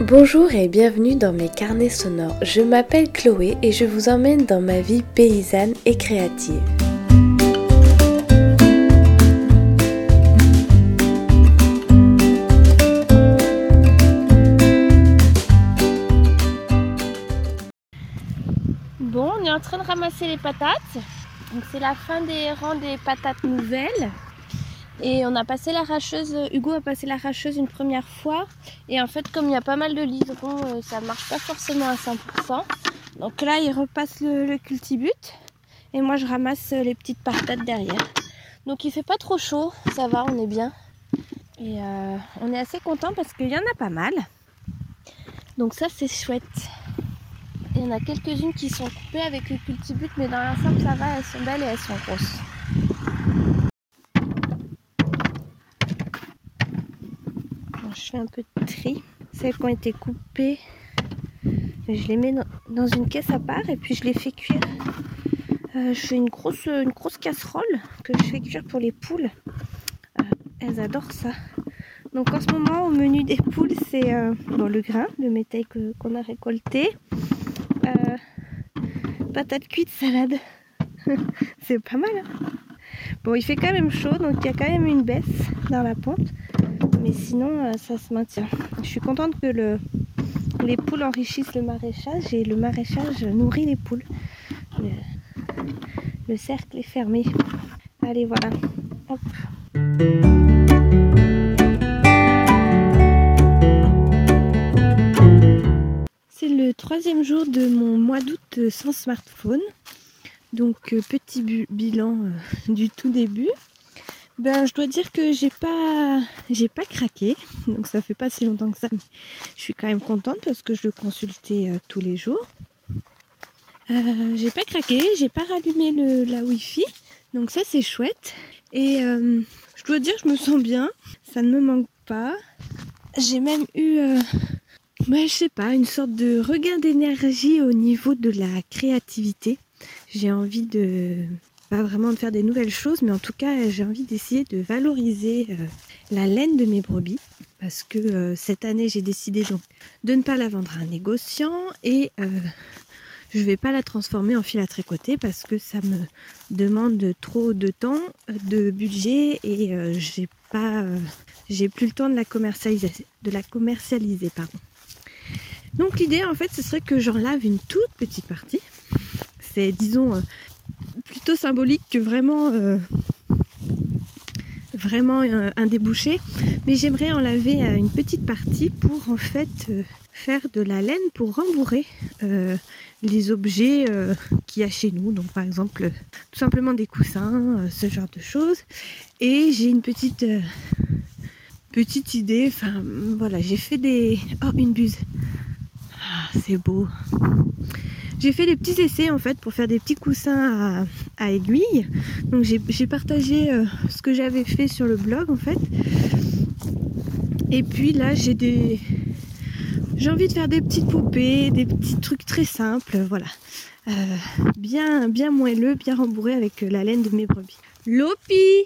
Bonjour et bienvenue dans mes carnets sonores. Je m'appelle Chloé et je vous emmène dans ma vie paysanne et créative. Bon, on est en train de ramasser les patates. Donc c'est la fin des rangs des patates nouvelles. Et on a passé l'arracheuse, Hugo a passé l'arracheuse une première fois. Et en fait, comme il y a pas mal de liserons, ça ne marche pas forcément à 100%. Donc là, il repasse le cultibut. Et moi, je ramasse les petites patates derrière. Donc il fait pas trop chaud, ça va, on est bien. Et on est assez content parce qu'il y en a pas mal. Donc ça, c'est chouette. Il y en a quelques-unes qui sont coupées avec le cultibut, mais dans l'ensemble, ça va, elles sont belles et elles sont grosses. Je fais un peu de tri. Celles qui ont été coupées, je les mets dans une caisse à part et puis je les fais cuire. Je fais une grosse casserole que je fais cuire pour les poules. Elles adorent ça. Donc en ce moment, au menu des poules, c'est le grain, le métail qu'on a récolté. Patates cuites, salade. C'est pas mal, hein. Bon, il fait quand même chaud, donc il y a quand même une baisse dans la pente. Mais sinon, ça se maintient. Je suis contente que les poules enrichissent le maraîchage et le maraîchage nourrit les poules. Le cercle est fermé. Allez, voilà. Hop. C'est le 3e jour de mon mois d'août sans smartphone. Donc, petit bilan du tout début. Je dois dire que j'ai pas craqué, donc ça fait pas si longtemps que ça, mais je suis quand même contente parce que je le consultais tous les jours. J'ai pas craqué, j'ai pas rallumé la Wi-Fi, donc ça c'est chouette. Et je dois dire que je me sens bien, ça ne me manque pas. J'ai même eu, je sais pas, une sorte de regain d'énergie au niveau de la créativité. J'ai envie pas vraiment de faire des nouvelles choses, mais en tout cas j'ai envie d'essayer de valoriser la laine de mes brebis parce que cette année j'ai décidé donc de ne pas la vendre à un négociant et je vais pas la transformer en fil à tricoter parce que ça me demande trop de temps, de budget et j'ai plus le temps de la commercialiser, pardon. Donc l'idée en fait ce serait que j'en lave une toute petite partie. C'est disons plutôt symbolique que vraiment un débouché, mais j'aimerais en laver une petite partie pour en fait faire de la laine pour rembourrer les objets qu'il y a chez nous, donc par exemple tout simplement des coussins, ce genre de choses. Et j'ai une petite idée, enfin voilà, j'ai fait une buse, c'est beau. J'ai fait des petits essais en fait pour faire des petits coussins à aiguilles. Donc j'ai partagé ce que j'avais fait sur le blog en fait. Et puis là j'ai envie de faire des petites poupées, des petits trucs très simples, voilà. Bien moelleux, bien rembourré avec la laine de mes brebis. Lopi!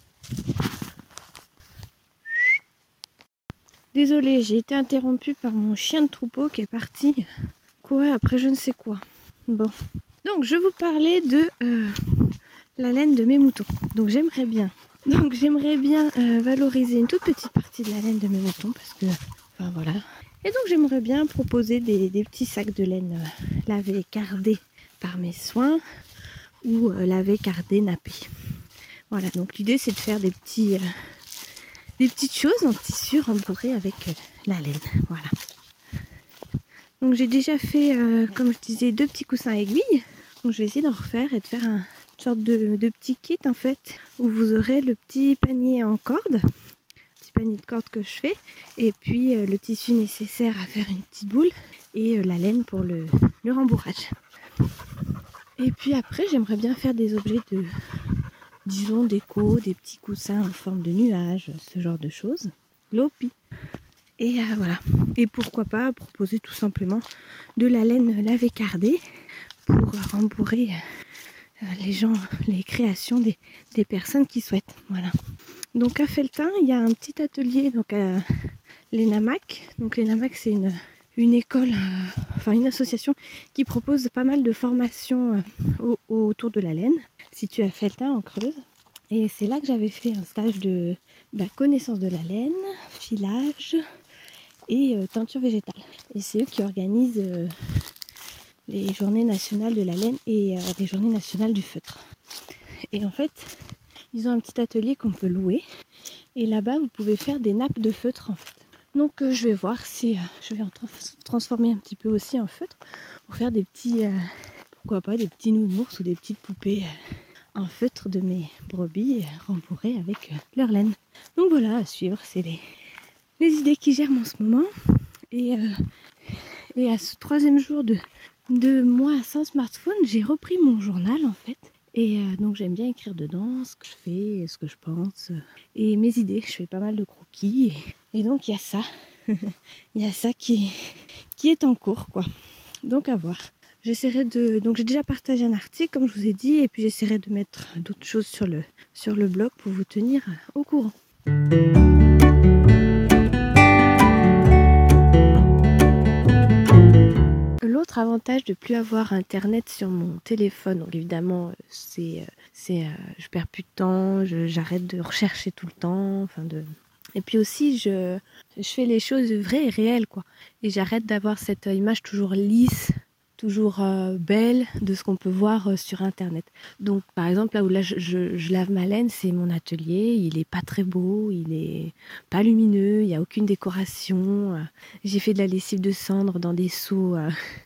Désolée, j'ai été interrompue par mon chien de troupeau qui est parti courir après je ne sais quoi. Bon, donc je vous parlais de la laine de mes moutons. Donc j'aimerais bien valoriser une toute petite partie de la laine de mes moutons parce que, enfin voilà. Et donc j'aimerais bien proposer des petits sacs de laine lavés, cardés par mes soins ou lavés, cardés, nappés. Voilà, donc l'idée c'est de faire des petites choses en tissu rembourré avec la laine. Voilà. Donc j'ai déjà fait, comme je disais, 2 petits coussins à aiguilles. Donc je vais essayer d'en refaire et de faire une sorte de petit kit en fait, où vous aurez le petit panier en corde, petit panier de corde que je fais, et puis le tissu nécessaire à faire une petite boule, et la laine pour le rembourrage. Et puis après j'aimerais bien faire des objets disons déco, des petits coussins en forme de nuage, ce genre de choses. Lopi. Et voilà. Et pourquoi pas proposer tout simplement de la laine lavée cardée pour rembourrer les créations des personnes qui souhaitent. Voilà. Donc à Felletin, il y a un petit atelier donc à l'ENAMAC. Donc l'ENAMAC c'est une école, une association qui propose pas mal de formations autour de la laine, située à Felletin en Creuse. Et c'est là que j'avais fait un stage de connaissance de la laine, filage et teinture végétale. Et c'est eux qui organisent les journées nationales de la laine et les journées nationales du feutre. Et en fait, ils ont un petit atelier qu'on peut louer. Et là-bas, vous pouvez faire des nappes de feutre en fait. Donc je vais voir si je vais en transformer un petit peu aussi en feutre pour faire des petits, pourquoi pas, des petits nounours ou des petites poupées en feutre de mes brebis rembourrées avec leur laine. Donc voilà, à suivre, c'est les idées qui germent en ce moment. Et à ce 3e jour de mois sans smartphone, j'ai repris mon journal en fait. Et donc j'aime bien écrire dedans ce que je fais, ce que je pense et mes idées. Je fais pas mal de croquis et donc il y a ça. Il y a ça qui est en cours quoi. Donc à voir. Donc j'ai déjà partagé un article comme je vous ai dit et puis j'essaierai de mettre d'autres choses sur le blog pour vous tenir au courant. L'autre avantage de plus avoir internet sur mon téléphone, donc évidemment je perds plus de temps, j'arrête de rechercher tout le temps, et puis aussi je fais les choses vraies et réelles quoi, et j'arrête d'avoir cette image toujours lisse, toujours belle de ce qu'on peut voir sur internet. Donc par exemple là où je lave ma laine, c'est mon atelier, il est pas très beau, il est pas lumineux, il y a aucune décoration. J'ai fait de la lessive de cendre dans des seaux,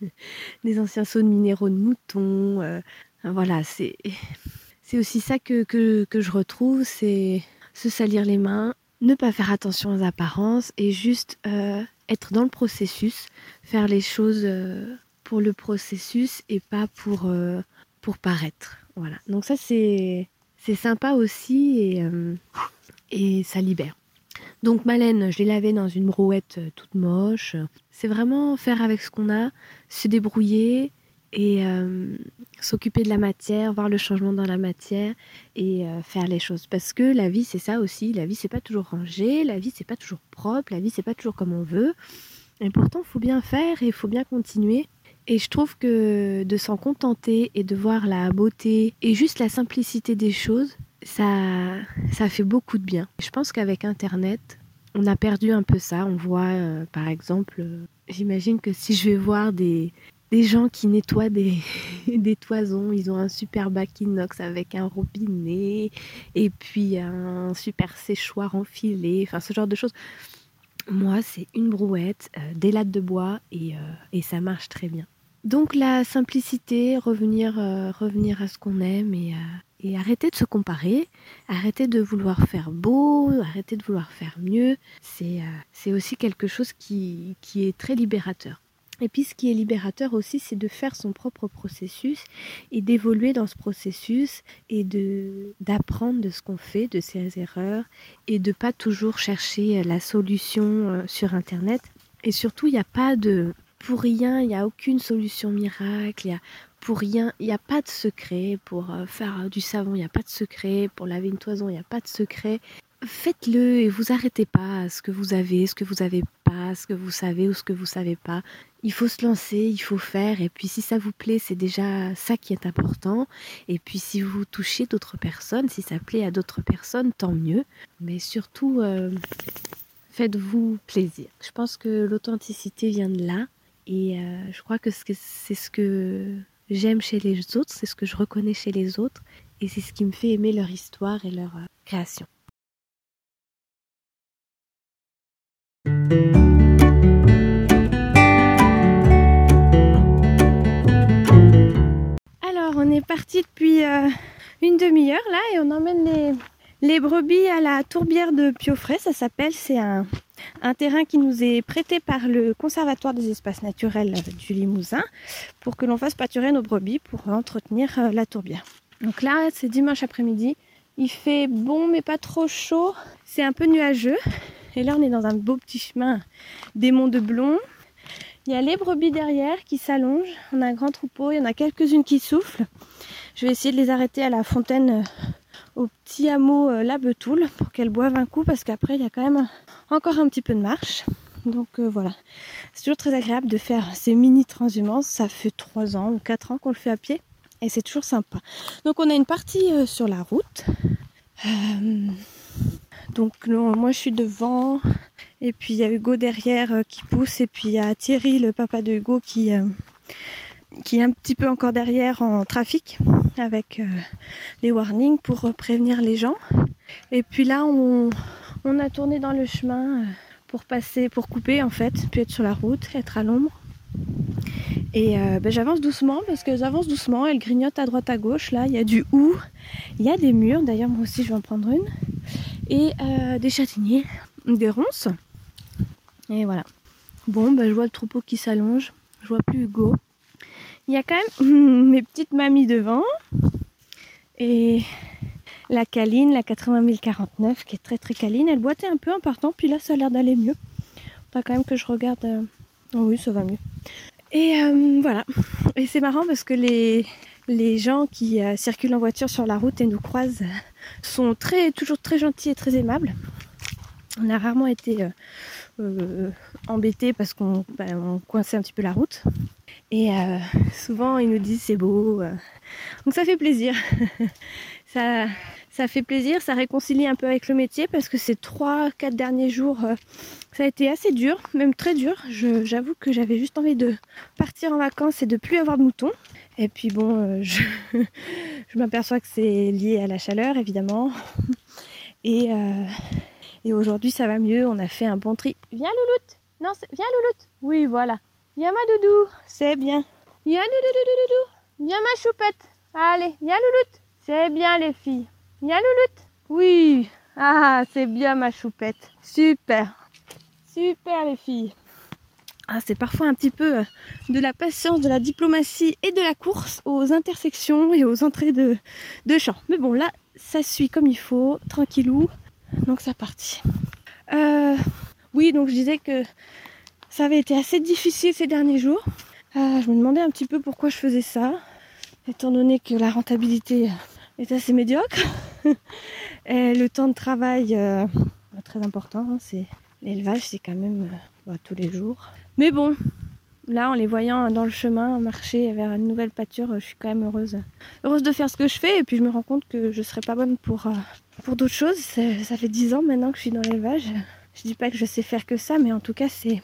des anciens seaux de minéraux de mouton. Voilà, c'est aussi ça que je retrouve, c'est se salir les mains, ne pas faire attention aux apparences et juste être dans le processus, faire les choses pour le processus et pas pour paraître. Voilà. Donc ça c'est sympa aussi et ça libère. Donc ma laine, je l'ai lavée dans une brouette toute moche. C'est vraiment faire avec ce qu'on a, se débrouiller et s'occuper de la matière, voir le changement dans la matière et faire les choses. Parce que la vie c'est ça aussi, la vie c'est pas toujours rangé, la vie c'est pas toujours propre, la vie c'est pas toujours comme on veut. Et pourtant il faut bien faire et il faut bien continuer. Et je trouve que de s'en contenter et de voir la beauté et juste la simplicité des choses, ça fait beaucoup de bien. Je pense qu'avec Internet, on a perdu un peu ça. On voit, par exemple, j'imagine que si je vais voir des gens qui nettoient des toisons, ils ont un super bac inox avec un robinet et puis un super séchoir enfilé, ce genre de choses. Moi, c'est une brouette, des lattes de bois et ça marche très bien. Donc la simplicité, revenir à ce qu'on aime et arrêter de se comparer, arrêter de vouloir faire beau, arrêter de vouloir faire mieux, c'est aussi quelque chose qui est très libérateur. Et puis ce qui est libérateur aussi, c'est de faire son propre processus et d'évoluer dans ce processus et d'apprendre de ce qu'on fait, de ses erreurs et de pas toujours chercher la solution sur Internet. Et surtout, il n'y a pas pour rien, il n'y a aucune solution miracle, pour rien, il n'y a pas de secret pour faire du savon, il n'y a pas de secret pour laver une toison, il n'y a pas de secret. Faites-le et vous arrêtez pas à ce que vous avez, ce que vous n'avez pas, ce que vous savez ou ce que vous savez pas. Il faut se lancer, il faut faire et puis si ça vous plaît, c'est déjà ça qui est important. Et puis si vous touchez d'autres personnes, si ça plaît à d'autres personnes, tant mieux. Mais surtout, faites-vous plaisir. Je pense que l'authenticité vient de là et je crois que c'est ce que j'aime chez les autres, c'est ce que je reconnais chez les autres et c'est ce qui me fait aimer leur histoire et leur création. Alors on est parti depuis une demi-heure là et on emmène les brebis à la tourbière de Piofray, ça s'appelle, c'est un terrain qui nous est prêté par le Conservatoire des espaces naturels du Limousin pour que l'on fasse pâturer nos brebis pour entretenir la tourbière. Donc là c'est dimanche après-midi, il fait bon mais pas trop chaud, c'est un peu nuageux. Et là, on est dans un beau petit chemin des monts de Blon. Il y a les brebis derrière qui s'allongent. On a un grand troupeau, il y en a quelques-unes qui soufflent. Je vais essayer de les arrêter à la fontaine au petit hameau La Betoule pour qu'elles boivent un coup parce qu'après, il y a quand même encore un petit peu de marche. Donc voilà, c'est toujours très agréable de faire ces mini transhumances. Ça fait 3 ans ou 4 ans qu'on le fait à pied et c'est toujours sympa. Donc on a une partie sur la route. Donc moi je suis devant et puis il y a Hugo derrière qui pousse et puis il y a Thierry, le papa de Hugo, qui est un petit peu encore derrière en trafic avec les warnings pour prévenir les gens. Et puis là on a tourné dans le chemin pour passer, pour couper en fait, puis être sur la route, être à l'ombre. Et j'avance doucement parce que j'avance doucement, elle grignote à droite à gauche. Là il y a du hou, il y a des murs, d'ailleurs moi aussi je vais en prendre une, et des châtaigniers, des ronces. Et voilà. Bon, je vois le troupeau qui s'allonge, je vois plus Hugo. Il y a quand même mes petites mamies devant et la câline, la 80 049 qui est très très câline. Elle boitait un peu en partant, puis là ça a l'air d'aller mieux. Faudra quand même que je regarde. Oh oui, ça va mieux. Et voilà. Et c'est marrant parce que les gens qui circulent en voiture sur la route et nous croisent sont toujours très gentils et très aimables. On a rarement été embêtés parce qu'on coinçait un petit peu la route. Et souvent ils nous disent c'est beau. Donc ça fait plaisir. Ça fait plaisir, ça réconcilie un peu avec le métier parce que ces 3-4 derniers jours, ça a été assez dur, même très dur. J'avoue que j'avais juste envie de partir en vacances et de plus avoir de moutons. Et puis bon, je m'aperçois que c'est lié à la chaleur évidemment. Et aujourd'hui ça va mieux, on a fait un bon tri. Viens Louloute. Non, viens Louloute. Oui, voilà. Viens ma doudou, c'est bien. Viens doudou. Viens ma choupette. Allez, viens Louloute. C'est bien les filles. Viens Louloute. Oui. Ah, c'est bien ma choupette. Super. Super les filles. Ah, c'est parfois un petit peu de la patience, de la diplomatie et de la course aux intersections et aux entrées de champs. Mais bon, là, ça suit comme il faut, tranquillou. Donc ça partit. Oui, donc je disais que ça avait été assez difficile ces derniers jours. Je me demandais un petit peu pourquoi je faisais ça, étant donné que la rentabilité est assez médiocre. Et le temps de travail très important, hein, c'est l'élevage, c'est quand même tous les jours. Mais bon, là en les voyant dans le chemin marcher vers une nouvelle pâture, je suis quand même heureuse de faire ce que je fais. Et puis je me rends compte que je serais pas bonne pour d'autres choses. Ça fait 10 ans maintenant que je suis dans l'élevage. Je dis pas que je sais faire que ça, mais en tout cas c'est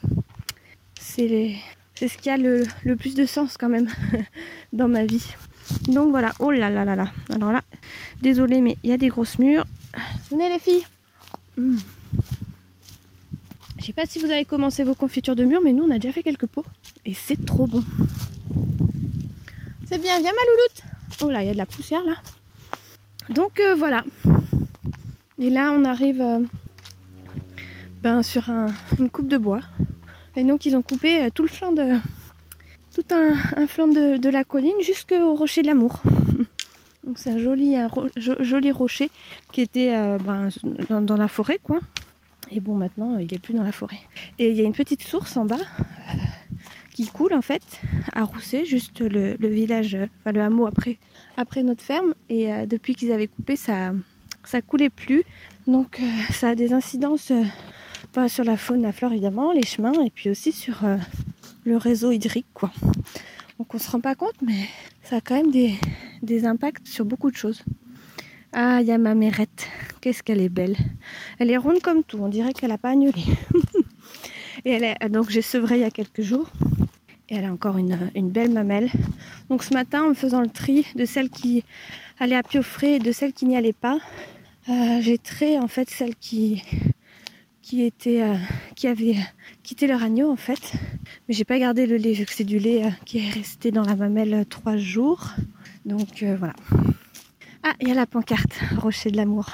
ce qui a le plus de sens quand même dans ma vie. Donc voilà, oh là là là là. Alors là, désolée mais il y a des grosses mûres. Venez les filles. Je sais pas si vous avez commencé vos confitures de mûres, mais nous on a déjà fait quelques pots. Et c'est trop bon. C'est bien, viens ma louloute. Oh là, il y a de la poussière là. Donc voilà. Et là on arrive sur une coupe de bois. Et donc ils ont coupé tout un flanc de la colline jusqu'au rocher de l'amour. Donc c'est un joli rocher qui était dans la forêt quoi. Et bon maintenant il est plus dans la forêt. Et il y a une petite source en bas qui coule en fait à Rousset, juste le village, le hameau après notre ferme. Et depuis qu'ils avaient coupé ça coulait plus. Donc ça a des incidences sur la faune, la flore évidemment, les chemins et puis aussi sur le réseau hydrique quoi. Donc on se rend pas compte mais ça a quand même des impacts sur beaucoup de choses. Ah, il y a ma mérette, qu'est-ce qu'elle est belle. Elle est ronde comme tout, on dirait qu'elle a pas agnolé. Et donc j'ai sevré il y a quelques jours et elle a encore une belle mamelle. Donc ce matin en faisant le tri de celles qui allaient à pied frais et de celles qui n'y allaient pas, j'ai trait en fait celles qui avaient quitté leur agneau en fait. Mais j'ai pas gardé le lait vu que c'est du lait qui est resté dans la mamelle 3 jours. Donc voilà. Ah, il y a la pancarte, Rocher de l'amour.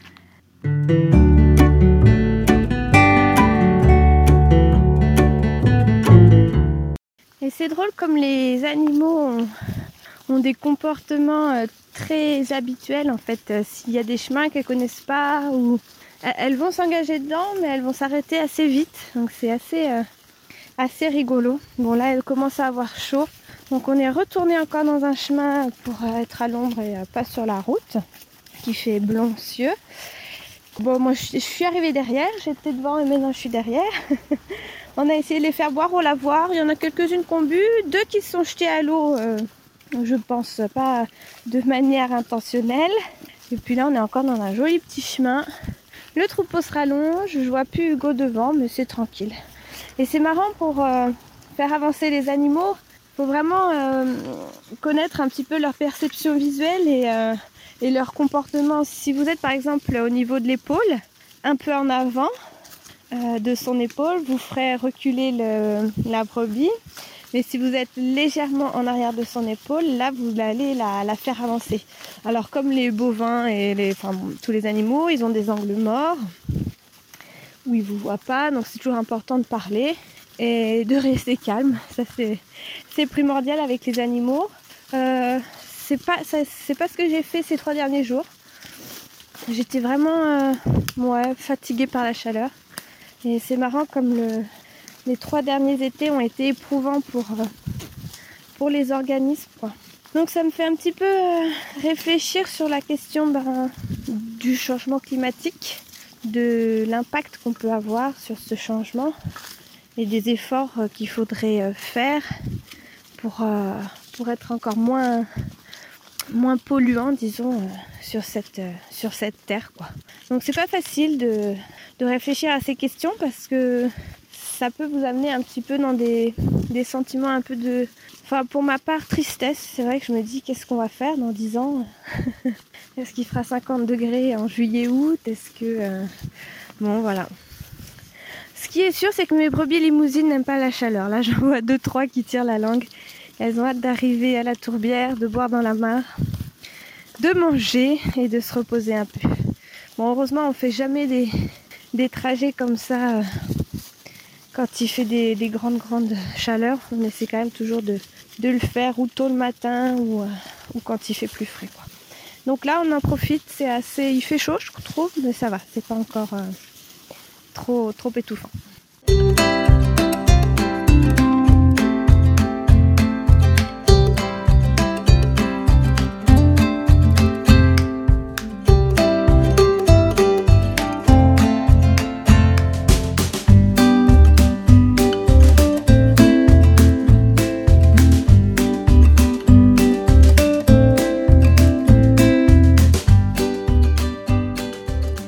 Et c'est drôle comme les animaux ont des comportements très habituels en fait. S'il y a des chemins qu'elles connaissent pas, ou elles vont s'engager dedans, mais elles vont s'arrêter assez vite. Donc c'est assez rigolo. Bon là, elle commence à avoir chaud. Donc on est retourné encore dans un chemin pour être à l'ombre et pas sur la route, qui fait blanc cieux. Bon, moi je suis arrivée derrière, j'étais devant et maintenant je suis derrière. On a essayé de les faire boire au lavoir, il y en a quelques-unes qui ont bu, 2 qui se sont jetées à l'eau, je pense pas de manière intentionnelle. Et puis là on est encore dans un joli petit chemin. Le troupeau se rallonge, je vois plus Hugo devant, mais c'est tranquille. Et c'est marrant pour faire avancer les animaux, il faut vraiment connaître un petit peu leur perception visuelle et leur comportement. Si vous êtes par exemple au niveau de l'épaule, un peu en avant de son épaule, vous ferez reculer la brebis. Mais si vous êtes légèrement en arrière de son épaule, là vous allez la faire avancer. Alors comme les bovins et tous les animaux, ils ont des angles morts où ils ne vous voient pas, donc c'est toujours important de parler et de rester calme. Ça c'est primordial avec les animaux. C'est pas ce que j'ai fait ces 3 derniers jours. J'étais vraiment fatiguée par la chaleur. Et c'est marrant comme les 3 derniers étés ont été éprouvants pour les organismes, quoi. Donc ça me fait un petit peu réfléchir sur la question du changement climatique, de l'impact qu'on peut avoir sur ce changement et des efforts qu'il faudrait faire pour être encore moins polluant, disons, sur cette terre, quoi. Donc c'est pas facile de réfléchir à ces questions parce que ça peut vous amener un petit peu dans des sentiments un peu de... Enfin, pour ma part, tristesse. C'est vrai que je me dis, qu'est-ce qu'on va faire dans 10 ans? Est-ce qu'il fera 50 degrés en juillet-août? Est-ce que... Bon, voilà. Ce qui est sûr, c'est que mes brebis limousines n'aiment pas la chaleur. Là, j'en vois 2-3 qui tirent la langue. Elles ont hâte d'arriver à la tourbière, de boire dans la mare, de manger et de se reposer un peu. Bon, heureusement, on fait jamais des trajets comme ça quand il fait des grandes chaleurs. On essaie quand même toujours de le faire ou tôt le matin ou quand il fait plus frais, quoi. Donc là, on en profite. Il fait chaud, je trouve, mais ça va. C'est pas encore trop étouffant.